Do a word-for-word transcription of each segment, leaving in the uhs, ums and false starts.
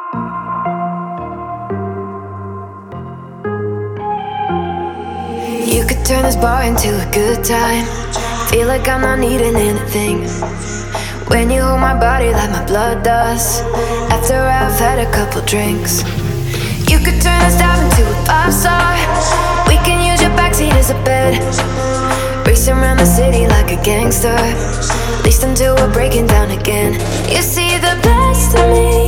You could turn this bar into a good time. Feel like I'm not needing anything when you hold my body like my blood does after I've had a couple drinks. You could turn this dive into a pop star. We can use your backseat as a bed, racing around the city like a gangster, at least until we're breaking down again. You see the best of me,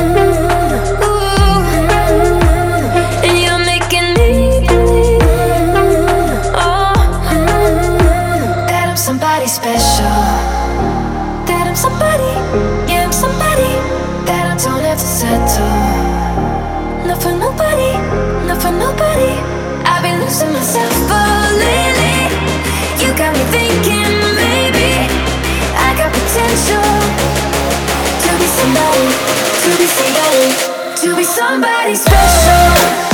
ooh, and you're making me believe, oh, that I'm somebody special, that I'm somebody, yeah, I'm somebody, that I don't have to settle. Not for nobody, not for nobody. I've been losing myself, but lately you got me thinking maybe I got potential to be somebody, to be somebody, to be somebody special.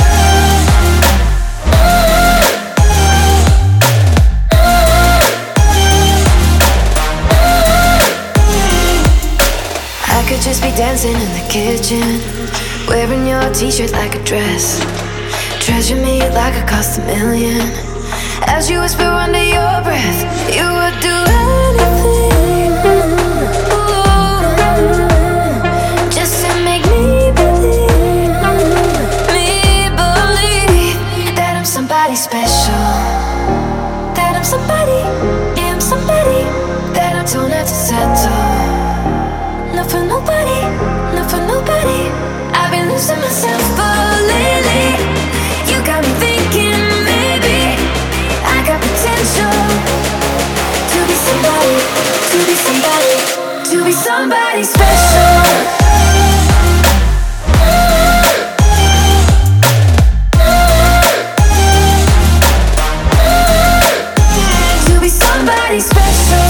I could just be dancing in the kitchen, wearing your t-shirt like a dress, treasure me like it cost a million. As you whisper under your breath, you would do anything, ooh, just to make me believe, me believe that I'm somebody special, that I'm somebody, yeah, I'm somebody, that I don't have to settle. Not for nobody, not for nobody. I've been losing myself, but lately you got me thinking maybe I got potential to be somebody, to be somebody, to be somebody special. To be somebody special.